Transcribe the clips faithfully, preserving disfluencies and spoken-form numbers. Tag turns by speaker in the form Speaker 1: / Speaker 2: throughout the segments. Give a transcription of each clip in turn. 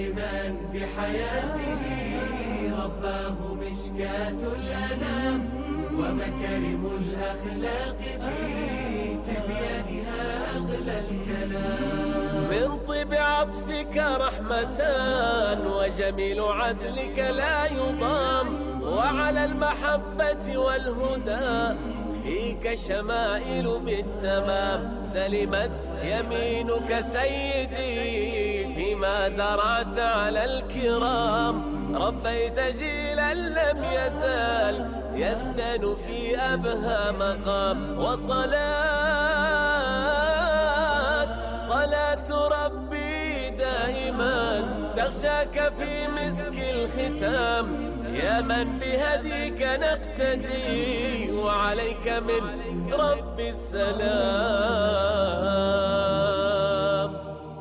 Speaker 1: لمن بحياته رباه مشكاة الأنام، ومكارم الأخلاق في تبيانها أغلى الكلام. من طيب عطفك رحمتان، وجميل عدلك لا يضام، وعلى المحبة والهدى فيك شمائل بالتمام. سلمت يمينك سيدي فيما درعت على الكرام، ربيت جيلا لم يزال يزدن في أبهى مقام. وصلاة صلاة ربي دائما تغشاك في مسك الختام، يا من بهديك نقتدي وعليك من رب السلام.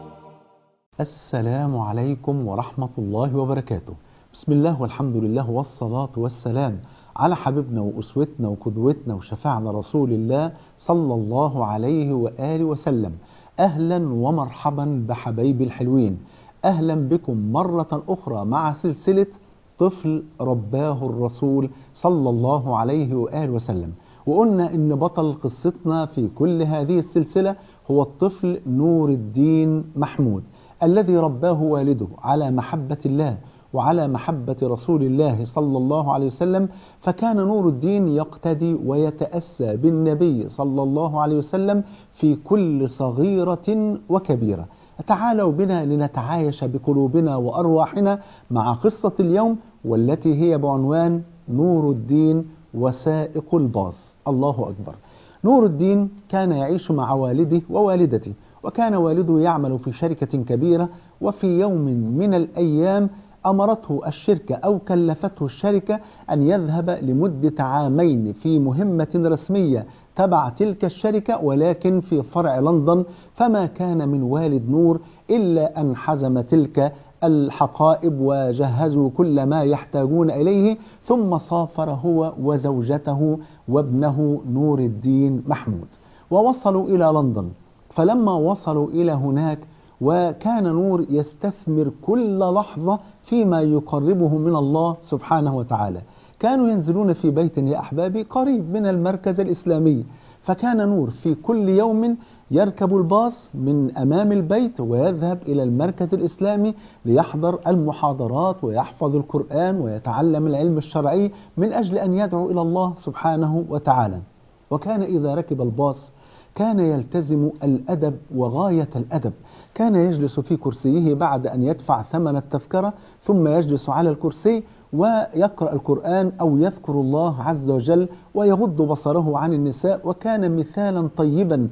Speaker 2: السلام عليكم ورحمة الله وبركاته. بسم الله والحمد لله والصلاة والسلام على حبيبنا وأسوتنا وقدوتنا وشفاعنا رسول الله صلى الله عليه وآله وسلم. أهلا ومرحبا بحبايبي الحلوين، أهلا بكم مرة أخرى مع سلسلة طفل رباه الرسول صلى الله عليه وآله وسلم. وقلنا إن بطل قصتنا في كل هذه السلسلة هو الطفل نور الدين محمود، الذي رباه والده على محبة الله وعلى محبة رسول الله صلى الله عليه وسلم، فكان نور الدين يقتدي ويتأسى بالنبي صلى الله عليه وسلم في كل صغيرة وكبيرة. تعالوا بنا لنتعايش بقلوبنا وأرواحنا مع قصة اليوم، والتي هي بعنوان نور الدين وسائق الباص. الله أكبر. نور الدين كان يعيش مع والده ووالدته، وكان والده يعمل في شركة كبيرة، وفي يوم من الأيام أمرته الشركة أو كلفته الشركة أن يذهب لمدة عامين في مهمة رسمية تبع تلك الشركة، ولكن في فرع لندن. فما كان من والد نور إلا أن حزم تلك الحقائب وجهزوا كل ما يحتاجون إليه، ثم سافر هو وزوجته وابنه نور الدين محمود ووصلوا إلى لندن. فلما وصلوا إلى هناك وكان نور يستثمر كل لحظة فيما يقربه من الله سبحانه وتعالى. كانوا ينزلون في بيت يا أحبابي قريب من المركز الإسلامي، فكان نور في كل يوم يركب الباص من أمام البيت ويذهب إلى المركز الإسلامي ليحضر المحاضرات ويحفظ القرآن ويتعلم العلم الشرعي من أجل أن يدعو إلى الله سبحانه وتعالى. وكان إذا ركب الباص كان يلتزم الأدب وغاية الأدب. كان يجلس في كرسيه بعد أن يدفع ثمن التذكرة، ثم يجلس على الكرسي ويقرأ القرآن أو يذكر الله عز وجل ويغض بصره عن النساء. وكان مثالا طيبا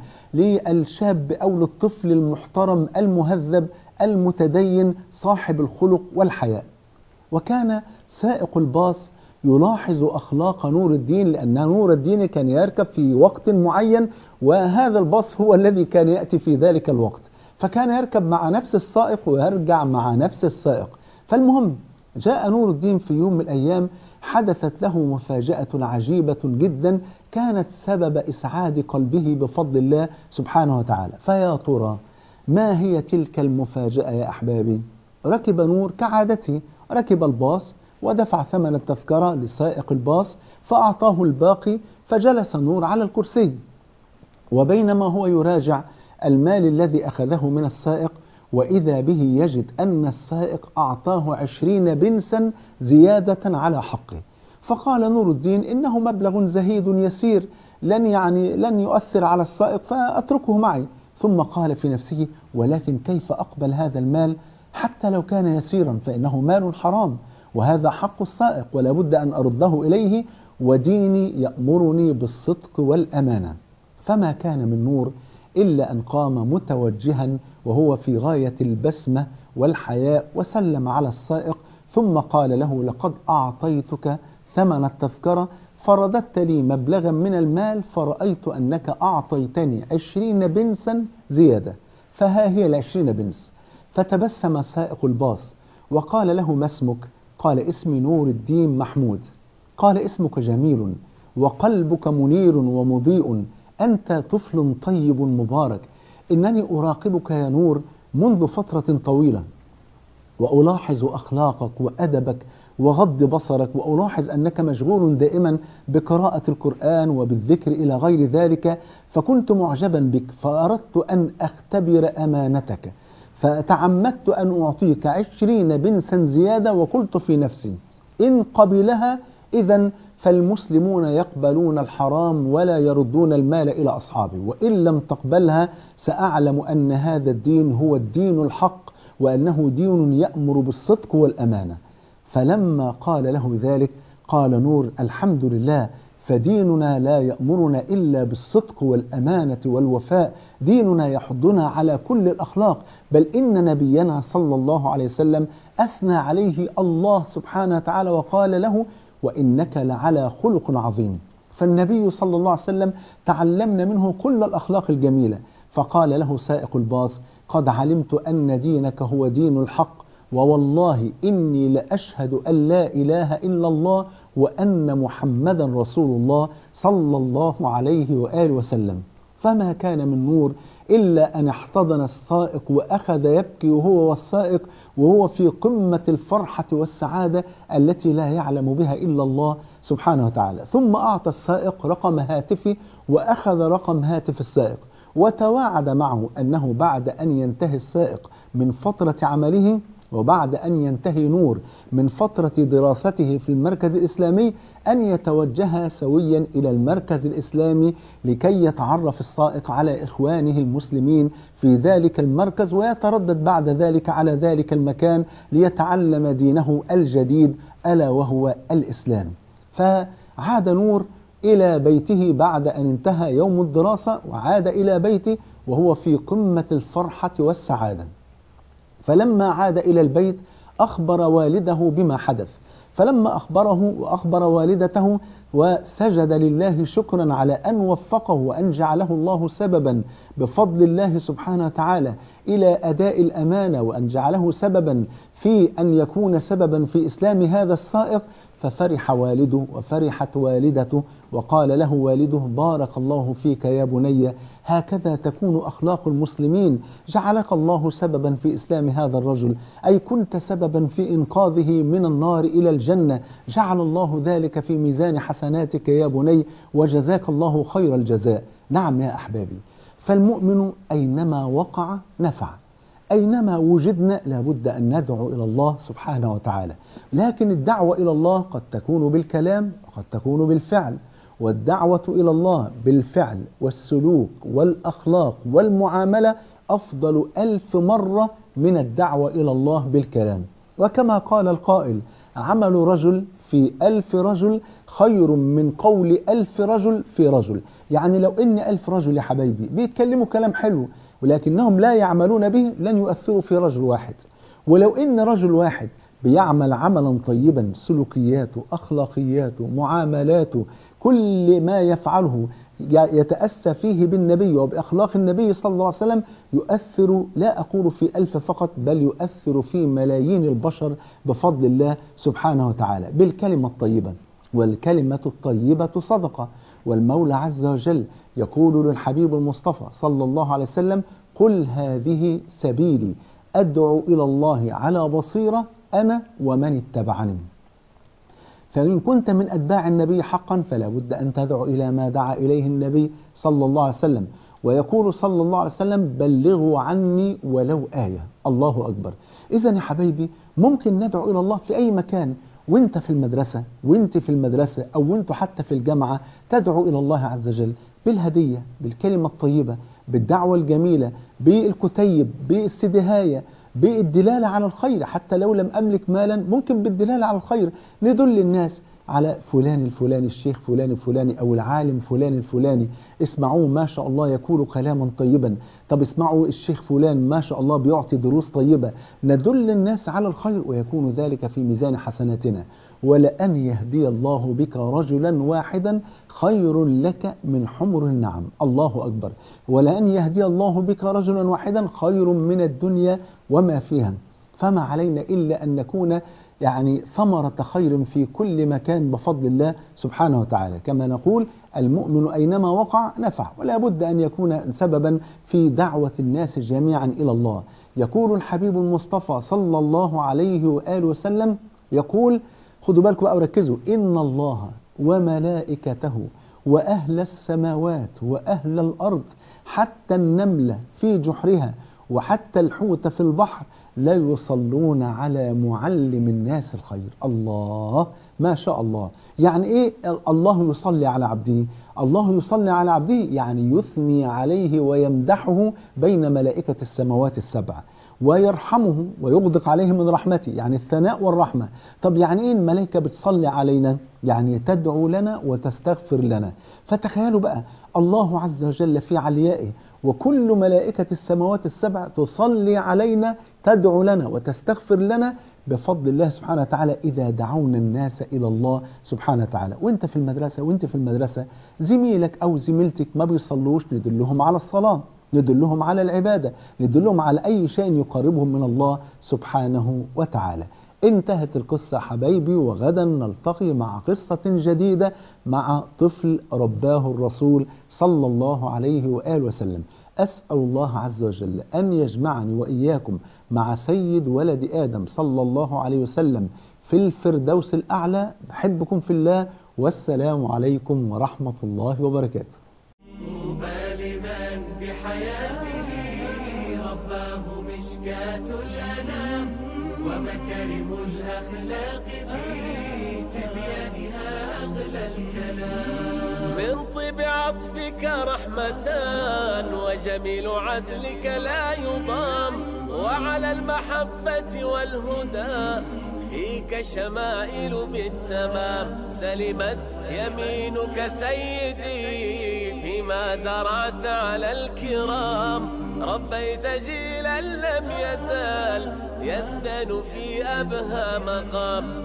Speaker 2: للشاب أو للطفل المحترم المهذب المتدين صاحب الخلق والحياء. وكان سائق الباص يلاحظ أخلاق نور الدين، لأن نور الدين كان يركب في وقت معين، وهذا الباص هو الذي كان يأتي في ذلك الوقت، فكان يركب مع نفس السائق ويرجع مع نفس السائق. فالمهم جاء نور الدين في يوم من الأيام حدثت له مفاجأة عجيبة جدا كانت سبب إسعاد قلبه بفضل الله سبحانه وتعالى. فيا ترى ما هي تلك المفاجأة يا أحبابي؟ ركب نور كعادته، ركب الباص ودفع ثمن التذكرة لسائق الباص فأعطاه الباقي، فجلس نور على الكرسي. وبينما هو يراجع المال الذي أخذه من السائق، وإذا به يجد أن السائق أعطاه عشرين بنسا زيادة على حقه. فقال نور الدين إنه مبلغ زهيد يسير، لن يعني لن يؤثر على السائق فأتركه معي. ثم قال في نفسه ولكن كيف أقبل هذا المال حتى لو كان يسيرا، فإنه مال حرام وهذا حق السائق ولا بد أن أرده إليه، وديني يأمرني بالصدق والأمانة. فما كان من نور إلا أن قام متوجها وهو في غاية البسمة والحياء وسلم على السائق، ثم قال له لقد أعطيتك ثمن التذكرة فرددت لي مبلغا من المال، فرأيت أنك أعطيتني عشرين بنسا زيادة، فها هي العشرين بنس. فتبسم سائق الباص وقال له ما اسمك؟ قال اسمي نور الدين محمود. قال اسمك جميل وقلبك منير ومضيء، أنت طفل طيب مبارك، إنني أراقبك يا نور منذ فترة طويلة، وألاحظ أخلاقك وأدبك وغض بصرك، وألاحظ أنك مشغول دائما بقراءة القرآن وبالذكر إلى غير ذلك، فكنت معجبا بك، فأردت أن أختبر أمانتك، فتعمدت أن أعطيك عشرين بنسا زيادة، وقلت في نفسي إن قبلها إذن فالمسلمون يقبلون الحرام ولا يردون المال إلى أصحابه، وإن لم تقبلها سأعلم أن هذا الدين هو الدين الحق، وأنه دين يأمر بالصدق والأمانة. فلما قال له ذلك قال نور: الحمد لله، فديننا لا يأمرنا إلا بالصدق والأمانة والوفاء، ديننا يحضنا على كل الأخلاق، بل إن نبينا صلى الله عليه وسلم أثنى عليه الله سبحانه وتعالى وقال له: وإنك لعلى خلق عظيم. فالنبي صلى الله عليه وسلم تعلمنا منه كل الأخلاق الجميلة. فقال له سائق الباص: قد علمت أن دينك هو دين الحق، ووالله إني لأشهد أن لا إله إلا الله وأن محمدا رسول الله صلى الله عليه وآله وسلم. فما كان من نور إلا أن احتضن السائق وأخذ يبكي وهو والسائق، وهو في قمة الفرحة والسعادة التي لا يعلم بها إلا الله سبحانه وتعالى. ثم أعطى السائق رقم هاتفي وأخذ رقم هاتف السائق، وتواعد معه أنه بعد أن ينتهي السائق من فترة عمله، وبعد أن ينتهي نور من فترة دراسته في المركز الإسلامي، أن يتوجه سويا إلى المركز الإسلامي لكي يتعرف السائق على إخوانه المسلمين في ذلك المركز، ويتردد بعد ذلك على ذلك المكان ليتعلم دينه الجديد ألا وهو الإسلام. فعاد نور إلى بيته بعد أن انتهى يوم الدراسة، وعاد إلى بيته وهو في قمة الفرحة والسعادة. فلما عاد إلى البيت أخبر والده بما حدث، فلما أخبره وأخبر والدته وسجد لله شكرا على أن وفقه وأن جعله الله سببا بفضل الله سبحانه وتعالى إلى أداء الأمانة، وأن جعله سببا في أن يكون سببا في إسلام هذا السائق، ففرح والده وفرحت والدته، وقال له والده: بارك الله فيك يا بني، هكذا تكون أخلاق المسلمين، جعلك الله سببا في إسلام هذا الرجل، أي كنت سببا في إنقاذه من النار إلى الجنة، جعل الله ذلك في ميزان حسناتك يا بني، وجزاك الله خير الجزاء. نعم يا أحبابي، فالمؤمن أينما وقع نفع، أينما وجدنا لابد أن ندعو إلى الله سبحانه وتعالى، لكن الدعوة إلى الله قد تكون بالكلام وقد تكون بالفعل، والدعوة إلى الله بالفعل والسلوك والأخلاق والمعاملة أفضل ألف مرة من الدعوة إلى الله بالكلام. وكما قال القائل: عمل رجل في ألف رجل خير من قول ألف رجل في رجل. يعني لو إن ألف رجل يا حبايبي بيتكلموا كلام حلو ولكنهم لا يعملون به لن يؤثروا في رجل واحد، ولو إن رجل واحد بيعمل عملا طيبا، سلوكياته، أخلاقياته، معاملاته، كل ما يفعله يتأسى فيه بالنبي وبأخلاق النبي صلى الله عليه وسلم، يؤثر لا أقول في ألف فقط، بل يؤثر في ملايين البشر بفضل الله سبحانه وتعالى بالكلمة الطيبة. والكلمة الطيبة صدقة، والمولى عز وجل يقول للحبيب المصطفى صلى الله عليه وسلم: قل هذه سبيلي أدعو إلى الله على بصيرة أنا ومن اتبعني. فإن كنت من أتباع النبي حقا فلا بد أن تدعو إلى ما دعا إليه النبي صلى الله عليه وسلم. ويقول صلى الله عليه وسلم: بلغوا عني ولو آية. الله أكبر. إذن يا حبيبي ممكن ندعو إلى الله في أي مكان، وانت في المدرسة وانت في المدرسة أو وانت حتى في الجامعة، تدعو إلى الله عز وجل بالهدية، بالكلمة الطيبة، بالدعوة الجميلة، بالكتيب، بالسدهاية، بالدلالة على الخير. حتى لو لم أملك مالا ممكن بالدلالة على الخير ندل الناس على فلان الفلاني، الشيخ فلان الفلاني أو العالم فلان الفلاني، اسمعوه ما شاء الله يقول كلاما طيبا، طب اسمعوا الشيخ فلان ما شاء الله بيعطي دروس طيبة، ندل الناس على الخير ويكون ذلك في ميزان حسناتنا. ولأن يهدي الله بك رجلا واحدا خير لك من حمر النعم. الله أكبر. ولأن يهدي الله بك رجلا واحدا خير من الدنيا وما فيها. فما علينا إلا أن نكون يعني ثمرة خير في كل مكان بفضل الله سبحانه وتعالى. كما نقول المؤمن أينما وقع نفع، ولا بد أن يكون سببا في دعوة الناس جميعا إلى الله. يقول الحبيب المصطفى صلى الله عليه وآله وسلم، يقول خدوا بالكم بقى وركزوا: إن الله وملائكته وأهل السماوات وأهل الأرض حتى النملة في جحرها وحتى الحوت في البحر لا يصلون على معلم الناس الخير. الله، ما شاء الله. يعني إيه الله يصلي على عبده؟ الله يصلي على عبده يعني يثني عليه ويمدحه بين ملائكة السماوات السبع، ويرحمه ويغدق عليه من رحمته، يعني الثناء والرحمة. طب يعني إيه الملائكة بتصلي علينا؟ يعني تدعو لنا وتستغفر لنا. فتخيلوا بقى الله عز وجل في عليائه وكل ملائكة السماوات السبع تصلي علينا، تدعو لنا وتستغفر لنا بفضل الله سبحانه وتعالى إذا دعونا الناس إلى الله سبحانه وتعالى. وانت في المدرسة وانت في المدرسة زميلك أو زميلتك ما بيصلوش، ندلهم على الصلاة، ندلهم على العبادة، ندلهم على أي شيء يقربهم من الله سبحانه وتعالى. انتهت القصة حبايبي، وغدا نلتقي مع قصة جديدة مع طفل رباه الرسول صلى الله عليه وآله وسلم. أسأل الله عز وجل أن يجمعني وإياكم مع سيد ولد آدم صلى الله عليه وسلم في الفردوس الأعلى. بحبكم في الله، والسلام عليكم ورحمة الله وبركاته.
Speaker 1: طوبى لمن بحياته رباه مشكاة الأنام، ومكارم الأخلاق في تبيانها أغلى الكلام. من طيب عطفك رحمتان، وجميل عدلك لا يضام، وعلى المحبة والهدى فيك شمائل بالتمام. سلمت يمينك سيدي فيما درعت على الكرام، ربيت جيلا لم يزال يزدن في أبهى مقام.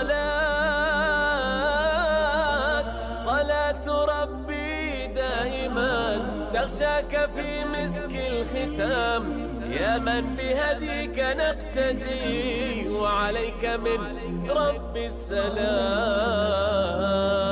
Speaker 1: وصلاة صلاة ربي دائما تغشاك في مسك الختام، يا من بهديك نقتدي وعليك من رب السلام.